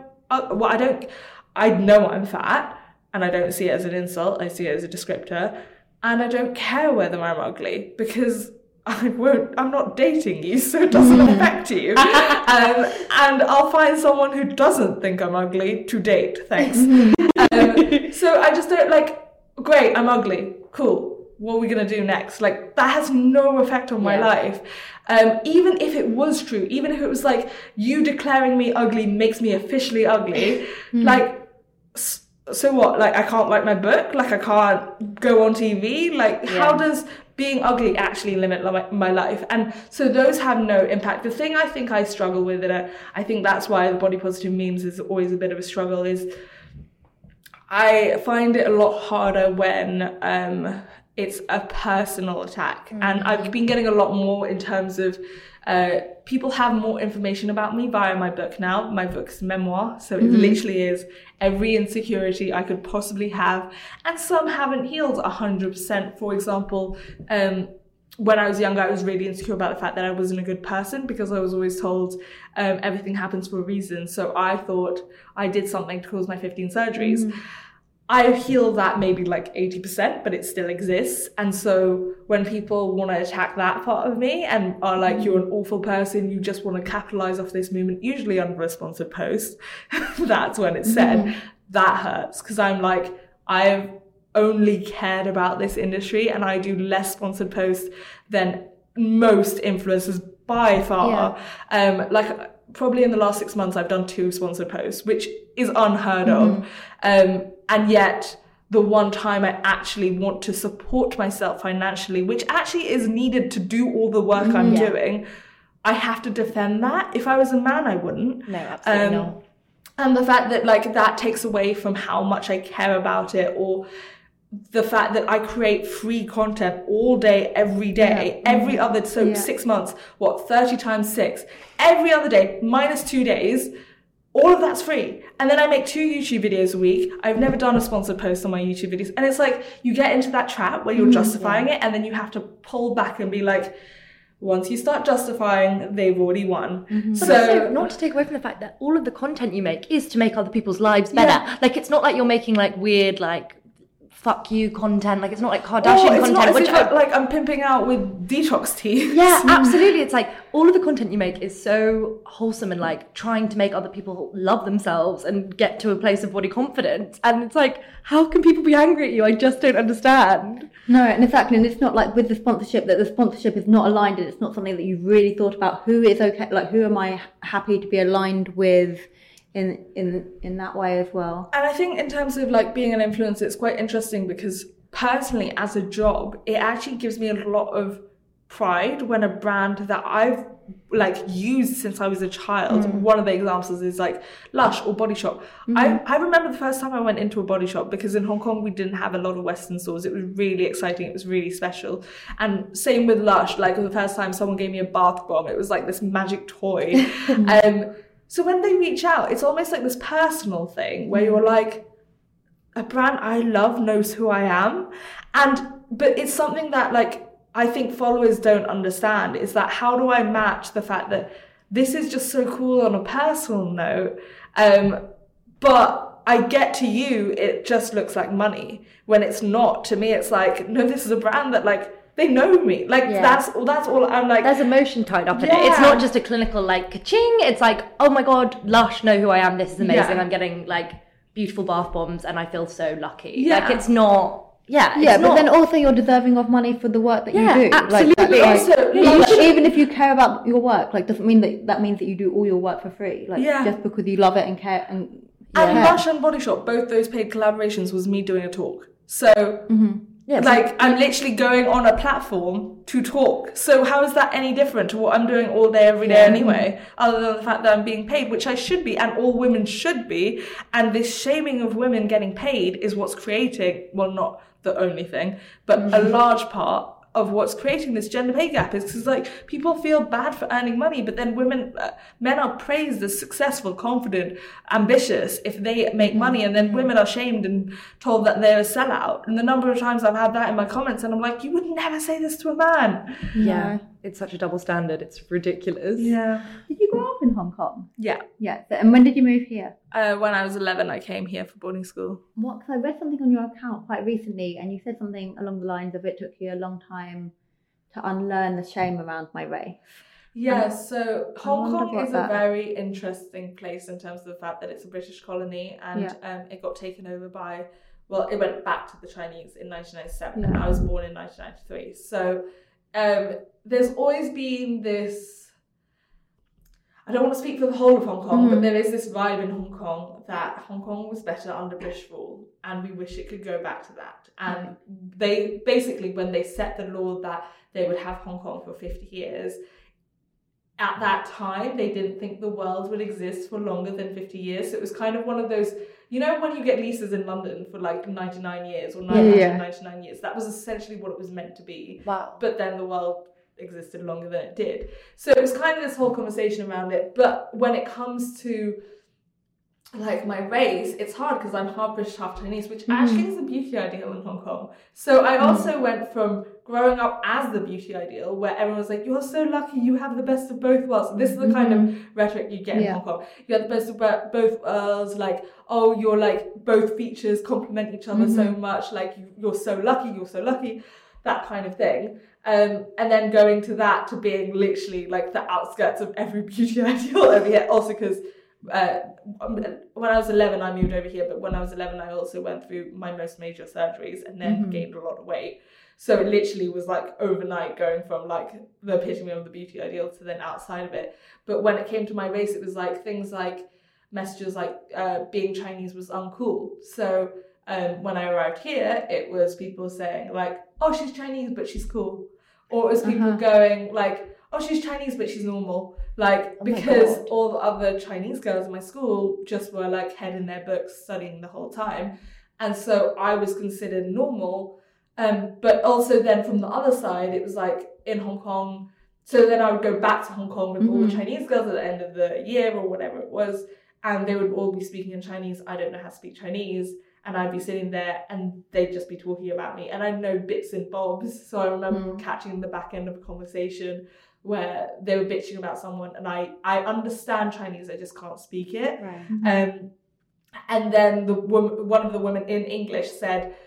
know I'm fat, and I don't see it as an insult. I see it as a descriptor, and I don't care whether I'm ugly, because I'm not dating you, so it doesn't affect you. And I'll find someone who doesn't think I'm ugly to date, thanks. So I just don't great, I'm ugly, cool, what are we gonna do next? That has no effect on my life. Even if it was true, even if it was you declaring me ugly makes me officially ugly, so what? I can't write my book? I can't go on TV? How does being ugly actually limit my life? And so those have no impact. The thing I think I struggle with, and I think that's why the body positive memes is always a bit of a struggle, is I find it a lot harder when it's a personal attack. And I've been getting a lot more in terms of people have more information about me via my book now. My book's memoir, so it literally is every insecurity I could possibly have, and some haven't healed 100%. For example, when I was younger, I was really insecure about the fact that I wasn't a good person, because I was always told everything happens for a reason. So I thought I did something to cause my 15 surgeries. I've healed that maybe 80%, but it still exists. And so when people want to attack that part of me and are you're an awful person, you just want to capitalize off this movement, usually under a sponsored post, that's when it's said, that hurts. Because I'm I've only cared about this industry, and I do less sponsored posts than most influencers by far. Probably in the last 6 months, I've done 2 sponsored posts, which is unheard of. And yet the one time I actually want to support myself financially, which actually is needed to do all the work I'm doing, I have to defend that. If I was a man, I wouldn't. No, absolutely not. And the fact that that takes away from how much I care about it, or the fact that I create free content all day, every day, every other, 6 months, 30 times 6, every other day, minus 2 days, all of that's free. And then I make 2 YouTube videos a week. I've never done a sponsored post on my YouTube videos. And it's you get into that trap where you're justifying it, and then you have to pull back and be once you start justifying, they've already won. So not to take away from the fact that all of the content you make is to make other people's lives better. It's not you're making weird fuck you content. It's not Kardashian content. Not which I'm pimping out with detox tea. Yeah, absolutely. It's all of the content you make is so wholesome and trying to make other people love themselves and get to a place of body confidence. And it's how can people be angry at you? I just don't understand. No, and exactly. And it's not with the sponsorship, that the sponsorship is not aligned, and it's not something that you've really thought about. Who is okay? Who am I happy to be aligned with? In that way as well. And I think in terms of being an influencer, it's quite interesting, because personally as a job, it actually gives me a lot of pride when a brand that I've used since I was a child, one of the examples is Lush or Body Shop. I remember the first time I went into a body shop, because in Hong Kong we didn't have a lot of Western stores. It was really exciting, it was really special. And same with Lush, the first time someone gave me a bath bomb, it was this magic toy. So when they reach out, it's almost this personal thing where you're a brand I love knows who I am. But it's something that I think followers don't understand, is that how do I match the fact that this is just so cool on a personal note, but I get to you, it just looks like money, when it's not. To me, it's no, this is a brand that they know me. That's all I'm there's emotion tied up in it. It's not just a clinical ka-ching. It's oh my God, Lush know who I am. This is amazing. I'm getting beautiful bath bombs and I feel so lucky. Yeah. Like, it's not... Yeah, Yeah, but then also you're deserving of money for the work that you do. Absolutely. Even if you care about your work, like, doesn't mean that means that you do all your work for free. Like, just because you love it and care. And Lush and Body Shop, both those paid collaborations was me doing a talk. So, I'm literally going on a platform to talk. So how is that any different to what I'm doing all day, every day anyway? Other than the fact that I'm being paid, which I should be, and all women should be. And this shaming of women getting paid is what's creating, well, not the only thing, but a large part of what's creating this gender pay gap is because, like, people feel bad for earning money, but then men are praised as successful, confident, ambitious if they make money, and then women are shamed and told that they're a sellout. And the number of times I've had that in my comments, and I'm like, you would never say this to a man. Yeah, it's such a double standard. It's ridiculous. Yeah. Did you grow up in Hong Kong? Yeah. Yeah. And when did you move here? When I was 11, I came here for boarding school. What? Because I read something on your account quite recently, and you said something along the lines of it took you a long time to unlearn the shame around my race. Yeah, so Hong Kong is a very interesting place in terms of the fact that it's a British colony, and it got taken over by, well, it went back to the Chinese in 1997, and I was born in 1993. So there's always been this, I don't want to speak for the whole of Hong Kong, but there is this vibe in Hong Kong that Hong Kong was better under British rule, and we wish it could go back to that. And they basically, when they set the law that they would have Hong Kong for 50 years, at that time, they didn't think the world would exist for longer than 50 years. So it was kind of one of those, you know, when you get leases in London for like 99 years or 999 years, that was essentially what it was meant to be. Wow. But then the world existed longer than it did. So it was kind of this whole conversation around it. But when it comes to like my race, it's hard because I'm half British, half Chinese, which actually is a beauty ideal in Hong Kong. So I also went from growing up as the beauty ideal, where everyone was like, you're so lucky, you have the best of both worlds. And this is the kind of rhetoric you get in Hong Kong. You have the best of both worlds, like, oh, you're like, both features complement each other so much, like, you're so lucky, that kind of thing. And then going to that to being literally like the outskirts of every beauty ideal over here. Also because when I was 11, I moved over here, but when I was 11, I also went through my most major surgeries and then gained a lot of weight. So it literally was like overnight going from like the epitome of the beauty ideal to then outside of it. But when it came to my race, it was like things like messages like being Chinese was uncool. So when I arrived here, it was people saying like, oh, she's Chinese, but she's cool. Or it was people going like, oh, she's Chinese, but she's normal. Like, because all the other Chinese girls in my school just were like head in their books studying the whole time. And so I was considered normal. But also then from the other side, it was like in Hong Kong. So then I would go back to Hong Kong with all the Chinese girls at the end of the year or whatever it was. And they would all be speaking in Chinese. I don't know how to speak Chinese. And I'd be sitting there and they'd just be talking about me. And I know bits and bobs. So I remember catching the back end of a conversation where they were bitching about someone. And I understand Chinese, I just can't speak it. Right. And then one of the women in English said,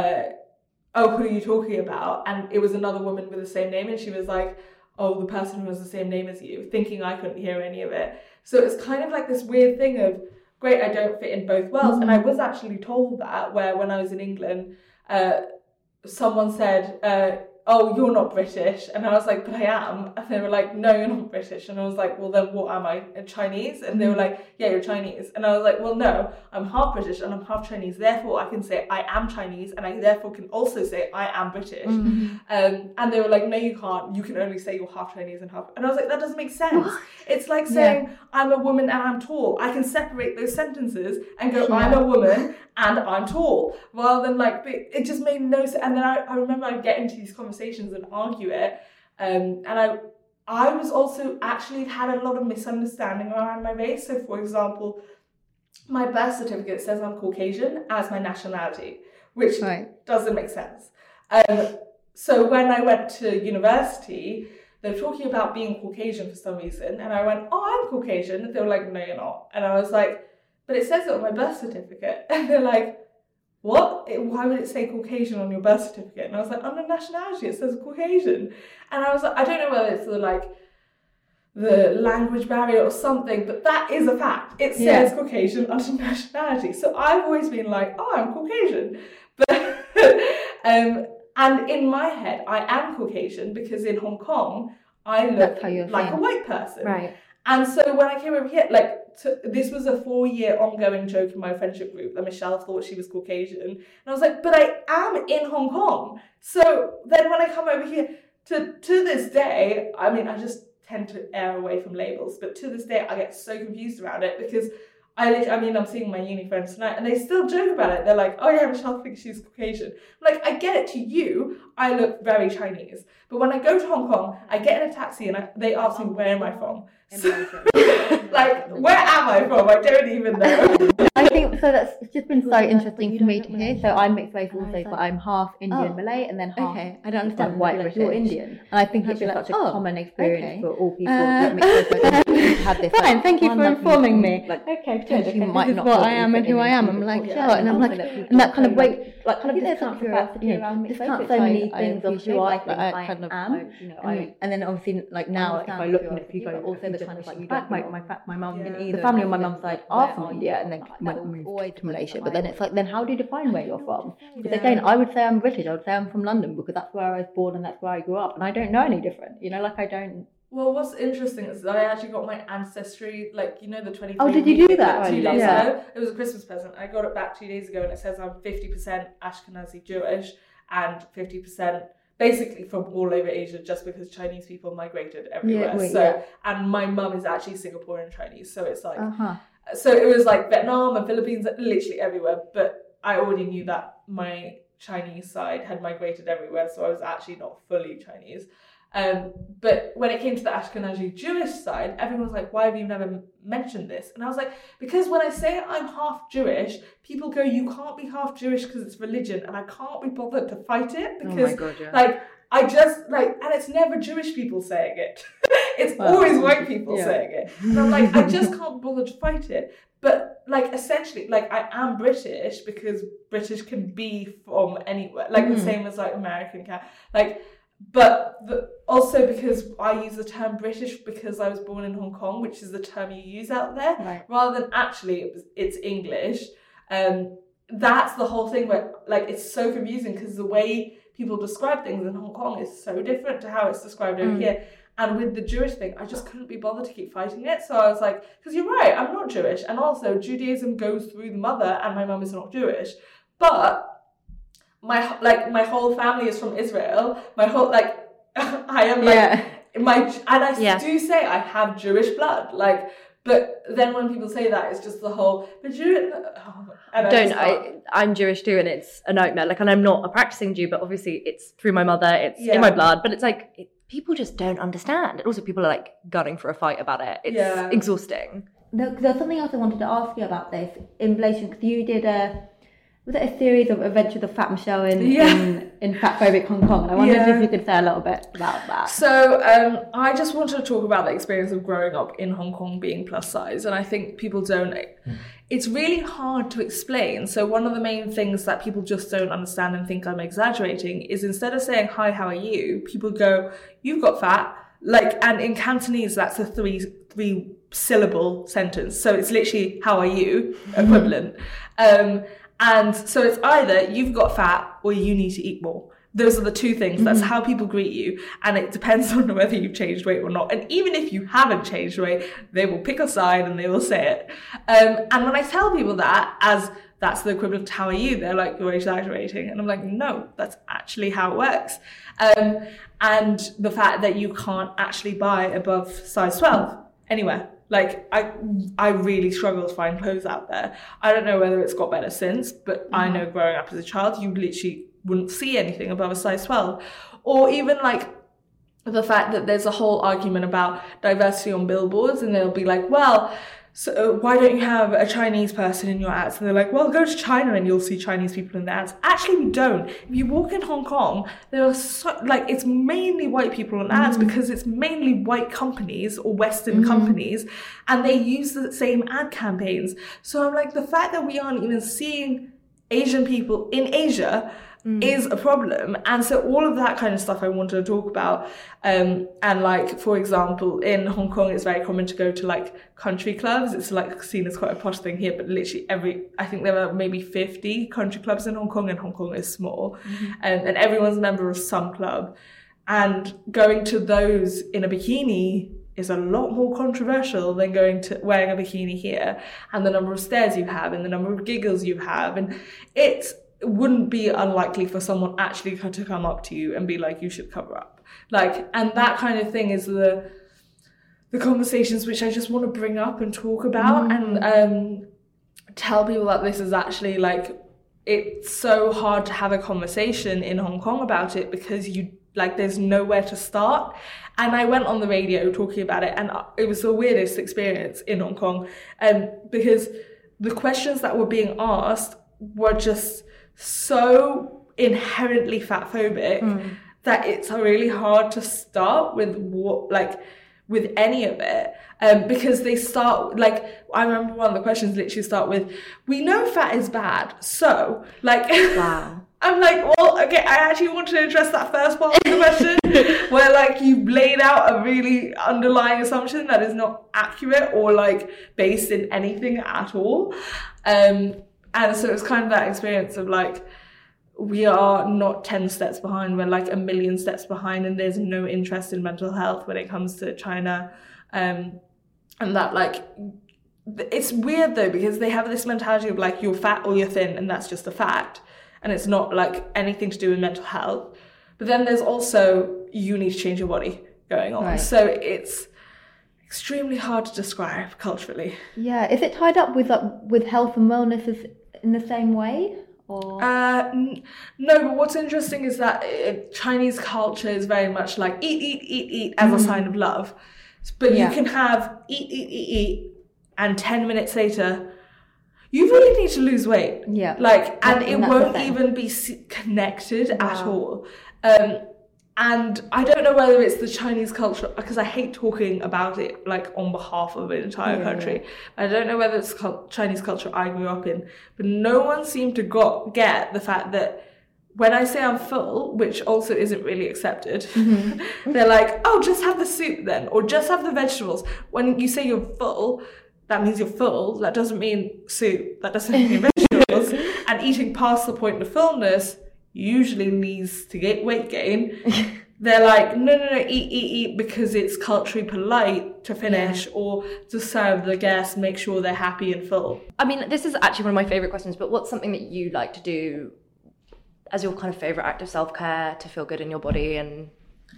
oh, who are you talking about? And it was another woman with the same name. And she was like, oh, the person who has the same name as you, thinking I couldn't hear any of it. So it's kind of like this weird thing of, great, I don't fit in both worlds. And I was actually told that where when I was in England, someone said, oh, you're not British. And I was like, but I am. And they were like, no, you're not British. And I was like, well, then what am I? Chinese? And they were like, yeah, you're Chinese. And I was like, well, no, I'm half British and I'm half Chinese. Therefore, I can say I am Chinese. And I therefore can also say I am British. And they were like, no, you can't. You can only say you're half Chinese and half. And I was like, that doesn't make sense. What? It's like saying I'm a woman and I'm tall. I can separate those sentences and go, I'm a woman and I'm tall. Rather than like, it just made no sense. And then I remember I'd get into these conversations and argue it. And I was also actually had a lot of misunderstanding around my race. So for example, my birth certificate says I'm Caucasian as my nationality, which doesn't make sense. So when I went to university, they were talking about being Caucasian for some reason. And I went, oh, I'm Caucasian. And they were like, no, you're not. And I was like, but it says it on my birth certificate. And they're like, what? Why would it say Caucasian on your birth certificate? And I was like, under nationality, it says Caucasian. And I was like, I don't know whether it's the language barrier or something, but that is a fact. It says Caucasian under nationality. So I've always been like, oh, I'm Caucasian. But and in my head, I am Caucasian because in Hong Kong, I look like a white person. Right. And so when I came over here, this was a 4-year ongoing joke in my friendship group that Michelle thought she was Caucasian. And I was like, but I am in Hong Kong. So then when I come over here, to this day, I mean, I just tend to err away from labels, but to this day, I get so confused around it because I'm seeing my uni friends tonight and they still joke about it. They're like, oh yeah, Michelle thinks she's Caucasian. Like, I get it, to you, I look very Chinese. But when I go to Hong Kong, I get in a taxi and they ask me, where am I from? So, like, where am I from? I don't even know. I think so. That's just been so interesting for me to hear. So I'm mixed race also, but I'm half Indian Malay and then half. Okay, I don't understand. White British. You're Indian, and I think it's just such a common experience for all people that mixed race identity to have this. Fine, thank you for informing me. Okay, potentially might not what I am and who I am. I'm like, sure, and I'm like, and that kind of weight, like, kind of discount curiosity around mixed race. So many things of who I think I am. And then obviously, like now, if I look at people, also the kind of like back, my mum, the family on my mum's side are from India, and then moved to Malaysia. But then it's like, then how do you define where you're from? Because again, I would say I'm British. I would say I'm from London because that's where I was born and that's where I grew up, and I don't know any different. You know, like I don't. Well, what's interesting is I actually got my ancestry, like, you know, the 23. Oh, did you do that? 2 days ago. It was a Christmas present. I got it back 2 days ago, and it says I'm 50% Ashkenazi Jewish and 50% basically from all over Asia, just because Chinese people migrated everywhere. And my mum is actually Singaporean Chinese, so it's like, so it was like Vietnam and Philippines, literally everywhere. But I already knew that my Chinese side had migrated everywhere, so I was actually not fully Chinese. But when it came to the Ashkenazi Jewish side, everyone was like, why have you never mentioned this? And I was like, because when I say I'm half Jewish, people go, you can't be half Jewish because it's religion, and I can't be bothered to fight it because I just like, and it's never Jewish people saying it. It's always white people saying it. And I'm like, I just can't bother to fight it. But like, essentially, like, I am British because British can be from anywhere, like the same as like American can, like. But also because I use the term British because I was born in Hong Kong, which is the term you use out there, rather than actually it's English. That's the whole thing where, like, it's so confusing because the way people describe things in Hong Kong is so different to how it's described over here. And with the Jewish thing, I just couldn't be bothered to keep fighting it. So I was like, because you're right, I'm not Jewish. And also Judaism goes through the mother and my mum is not Jewish. But my whole family is from Israel. My whole, like, I am like, do say I have Jewish blood, like, but then when people say that, it's just the whole, but Jew, I'm Jewish too, and it's a nightmare. Like, and I'm not a practicing Jew, but obviously it's through my mother, it's in my blood, but it's like, people just don't understand. And also people are like gunning for a fight about it. It's exhausting. There's something else I wanted to ask you about this in relation, because you did was it a series of Adventures of Fat Michelle in Fatphobic Hong Kong? And I wondered if you could say a little bit about that. So I just wanted to talk about the experience of growing up in Hong Kong being plus size. And I think people don't, it's really hard to explain. So one of the main things that people just don't understand and think I'm exaggerating is instead of saying, hi, how are you? People go, you've got fat. Like, and in Cantonese, that's a three syllable sentence. So it's literally, how are you? Equivalent. And so it's either you've got fat or you need to eat more. Those are the two things. That's how people greet you. And it depends on whether you've changed weight or not. And even if you haven't changed weight, they will pick a side and they will say it. And when I tell people that, as that's the equivalent to how are you, they're like, you're exaggerating. And I'm like, no, that's actually how it works. And the fact that you can't actually buy above size 12 anywhere. Like, I really struggle to find clothes out there. I don't know whether it's got better since, but I know growing up as a child, you literally wouldn't see anything above a size 12. Or even like the fact that there's a whole argument about diversity on billboards, and they'll be like, well, so why don't you have a Chinese person in your ads? And they're like, well, go to China and you'll see Chinese people in the ads. Actually, we don't. If you walk in Hong Kong, there are it's mainly white people on ads because it's mainly white companies or Western companies, and they use the same ad campaigns. So I'm like, the fact that we aren't even seeing Asian people in Asia, is a problem. And so all of that kind of stuff I wanted to talk about. And like, for example, in Hong Kong, it's very common to go to like country clubs. It's like seen as quite a posh thing here, but literally I think there are maybe 50 country clubs in Hong Kong, and Hong Kong is small. And everyone's a member of some club. And going to those in a bikini is a lot more controversial than wearing a bikini here, and the number of stares you have and the number of giggles you have. And it wouldn't be unlikely for someone actually to come up to you and be like, you should cover up. Like, and that kind of thing is the conversations which I just want to bring up and talk about, and tell people that this is actually like, it's so hard to have a conversation in Hong Kong about it because there's nowhere to start. And I went on the radio talking about it, and it was the weirdest experience in Hong Kong, because the questions that were being asked were just so inherently fat phobic that it's really hard to start with with any of it, because they start, like, I remember one of the questions literally start with, we know fat is bad, so, like, wow. I'm like, well, okay, I actually want to address that first part of the question where, like, you've laid out a really underlying assumption that is not accurate or, like, based in anything at all. And so it's kind of that experience of, like, we are not 10 steps behind, we're, like, 1 million steps behind, and there's no interest in mental health when it comes to China. And that, like, it's weird, though, because they have this mentality of, like, you're fat or you're thin, and that's just a fact. And it's not like anything to do with mental health. But then there's also, you need to change your body going on. Right. So it's extremely hard to describe culturally. Yeah. Is it tied up with health and wellness in the same way? Or? No, but what's interesting is that Chinese culture is very much like eat as a sign of love. But you can have eat, and 10 minutes later, you really need to lose weight. Yeah. Like, and it won't even be connected at all. And I don't know whether it's the Chinese culture, because I hate talking about it, like, on behalf of an entire country. I don't know whether it's Chinese culture I grew up in, but no one seemed to get the fact that when I say I'm full, which also isn't really accepted, they're like, oh, just have the soup then, or just have the vegetables. When you say you're full, that means you're full. That doesn't mean soup. That doesn't mean vegetables. And eating past the point of fullness usually leads to weight gain. They're like, no, eat, because it's culturally polite to finish or to serve the guests, make sure they're happy and full. I mean, this is actually one of my favourite questions, but what's something that you like to do as your kind of favourite act of self-care to feel good in your body? And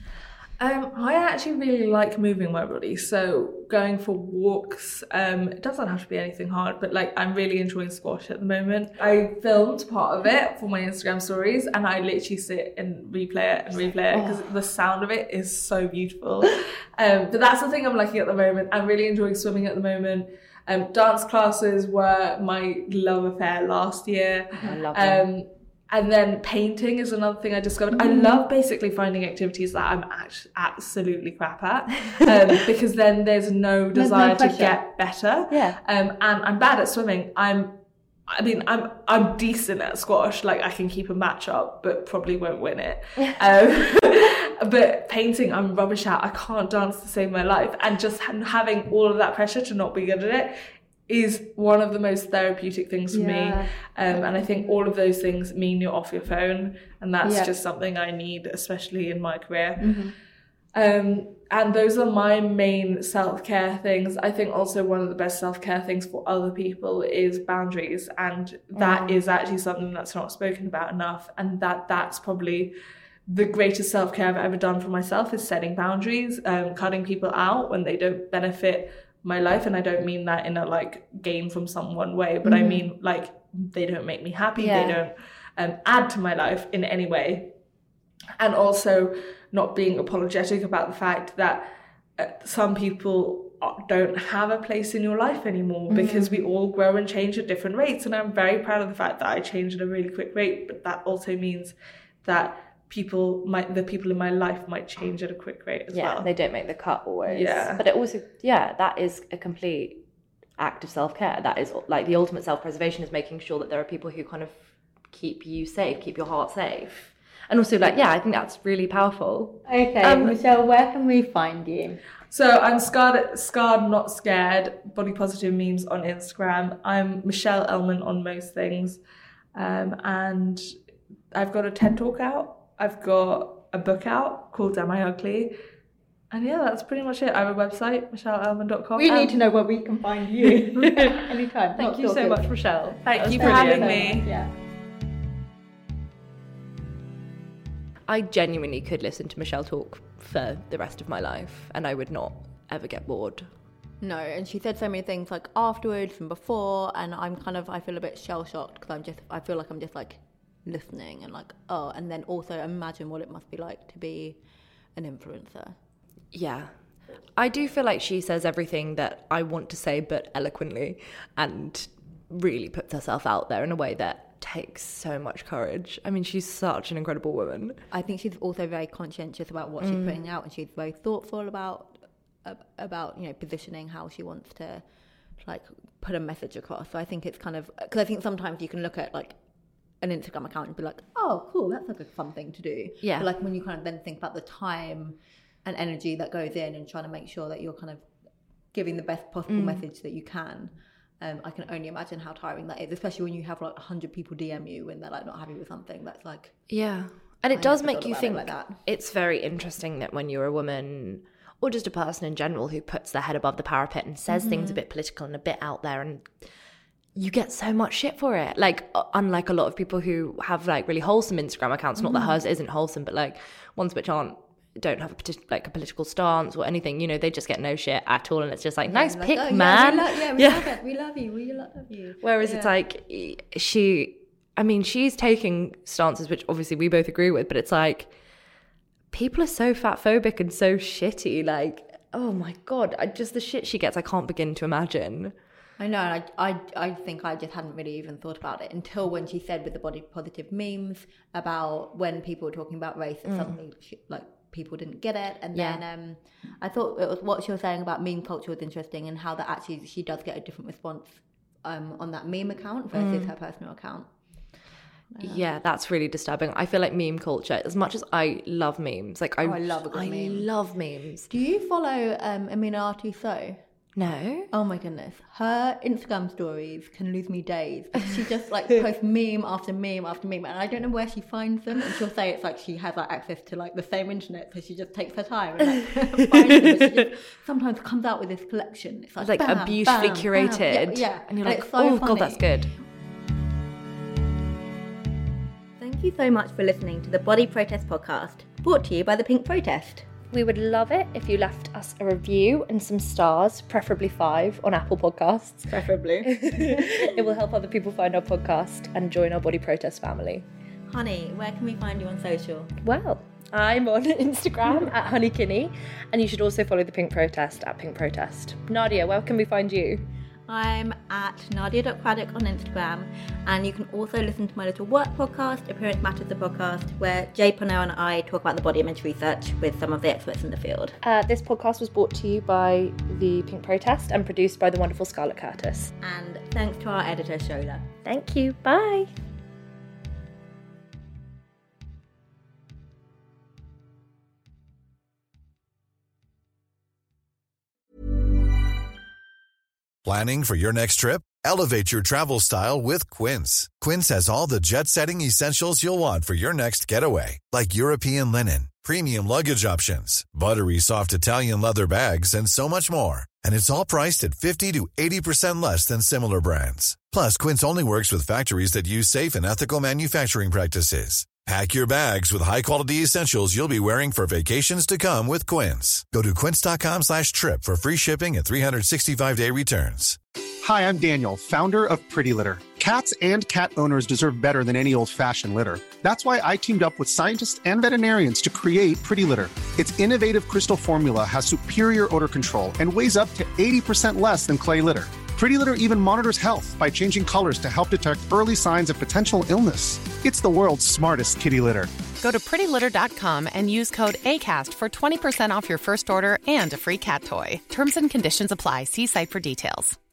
I actually really like moving my body, so going for walks, it doesn't have to be anything hard, but, like, I'm really enjoying squash at the moment. I filmed part of it for my Instagram stories, and I literally sit and replay it because the sound of it is so beautiful. But that's the thing I'm liking at the moment. I'm really enjoying swimming at the moment. Dance classes were my love affair last year. I love them. And then painting is another thing I discovered. I love basically finding activities that I'm absolutely crap at, because then there's no desire to get better. Yeah. And I'm bad at swimming. I'm decent at squash. Like, I can keep a match up, but probably won't win it. But painting, I'm rubbish at. I can't dance to save my life. And just having all of that pressure to not be good at it is one of the most therapeutic things for me. And I think all of those things mean you're off your phone, and that's just something I need, especially in my career. And those are my main self-care things. I think also one of the best self-care things for other people is boundaries, and that is actually something that's not spoken about enough, and that's probably the greatest self-care I've ever done for myself, is setting boundaries, cutting people out when they don't benefit my life. And I don't mean that in a, like, gain from someone way, but I mean, like, they don't make me happy, they don't add to my life in any way. And also not being apologetic about the fact that some people don't have a place in your life anymore, because we all grow and change at different rates. And I'm very proud of the fact that I change at a really quick rate, but that also means that the people in my life might change at a quick rate as well. Yeah, they don't make the cut always. Yeah. But it also, that is a complete act of self-care. That is, like, the ultimate self-preservation is making sure that there are people who kind of keep you safe, keep your heart safe. And also, like, yeah, I think that's really powerful. Okay, Michelle, where can we find you? So I'm Scarred Not Scared, body positive memes on Instagram. I'm Michelle Elman on most things. And I've got a TED Talk out. I've got a book out called Am I Ugly? And yeah, that's pretty much it. I have a website, michelleelman.com. We need to know where we can find you anytime. Thank you so much, Michelle. Thank you for having me. Yeah. I genuinely could listen to Michelle talk for the rest of my life and I would not ever get bored. No, and she said so many things like afterwards and before, and I feel a bit shell-shocked because I feel like I'm just like listening and like, oh, and then also imagine what it must be like to be an influencer. Yeah. I do feel like she says everything that I want to say, but eloquently, and really puts herself out there in a way that takes so much courage. I mean, she's such an incredible woman. I think she's also very conscientious about what she's putting out, and she's very thoughtful about positioning how she wants to like put a message across. So I think it's kind of, because I think sometimes you can look at like an Instagram account and be like, oh cool, that's like a fun thing to do. Yeah. But like when you kind of then think about the time and energy that goes in and trying to make sure that you're kind of giving the best possible message that you can, I can only imagine how tiring that is, especially when you have like 100 people DM you when they're like not happy with something. That's like, yeah. And it does make you think like that. It's very interesting that when you're a woman or just a person in general who puts their head above the parapet and says things a bit political and a bit out there, and you get so much shit for it. Like, unlike a lot of people who have like really wholesome Instagram accounts, not that hers isn't wholesome, but like ones which don't have a political stance or anything, you know, they just get no shit at all, and it's just like, nice pick, oh, man. We love you. Whereas it's like she's taking stances which obviously we both agree with, but it's like people are so fat phobic and so shitty. Like, oh my god, the shit she gets, I can't begin to imagine. I know, and I think I just hadn't really even thought about it until when she said with the body positive memes about when people were talking about race and suddenly people didn't get it, and then I thought it was what she was saying about meme culture was interesting, and how that actually she does get a different response on that meme account versus her personal account. Yeah, that's really disturbing. I feel like meme culture, as much as I love memes, like I love a good meme. I love memes. Do you follow Aminatu So? No. Oh my goodness. Her Instagram stories can lose me days. She just like posts meme after meme after meme, and I don't know where she finds them, and she'll say it's like she has like access to like the same internet, so she just takes her time and like finds them. But she just sometimes comes out with this collection. It's like a beautifully curated. Yeah. And you're and like, it's so oh funny. god, that's good. Thank you so much for listening to the Body Protest podcast, brought to you by the Pink Protest. We would love it if you left us a review and some stars, preferably 5 on Apple Podcasts. Preferably. It will help other people find our podcast and join our Body Protest family. Honey, where can we find you on social? Well, I'm on Instagram at honeykinney, and you should also follow the Pink Protest at Pink Protest. Nadia, where can we find you? I'm at nadia.craddock on Instagram, and you can also listen to my little work podcast, Appearance Matters, the podcast, where Jay Parnell and I talk about the body image research with some of the experts in the field. This podcast was brought to you by the Pink Protest and produced by the wonderful Scarlett Curtis. And thanks to our editor, Shola. Thank you. Bye. Planning for your next trip? Elevate your travel style with Quince. Quince has all the jet-setting essentials you'll want for your next getaway, like European linen, premium luggage options, buttery soft Italian leather bags, and so much more. And it's all priced at 50 to 80% less than similar brands. Plus, Quince only works with factories that use safe and ethical manufacturing practices. Pack your bags with high-quality essentials you'll be wearing for vacations to come with Quince. Go to quince.com/trip for free shipping and 365-day returns. Hi, I'm Daniel, founder of Pretty Litter. Cats and cat owners deserve better than any old-fashioned litter. That's why I teamed up with scientists and veterinarians to create Pretty Litter. Its innovative crystal formula has superior odor control and weighs up to 80% less than clay litter. Pretty Litter even monitors health by changing colors to help detect early signs of potential illness. It's the world's smartest kitty litter. Go to prettylitter.com and use code ACAST for 20% off your first order and a free cat toy. Terms and conditions apply. See site for details.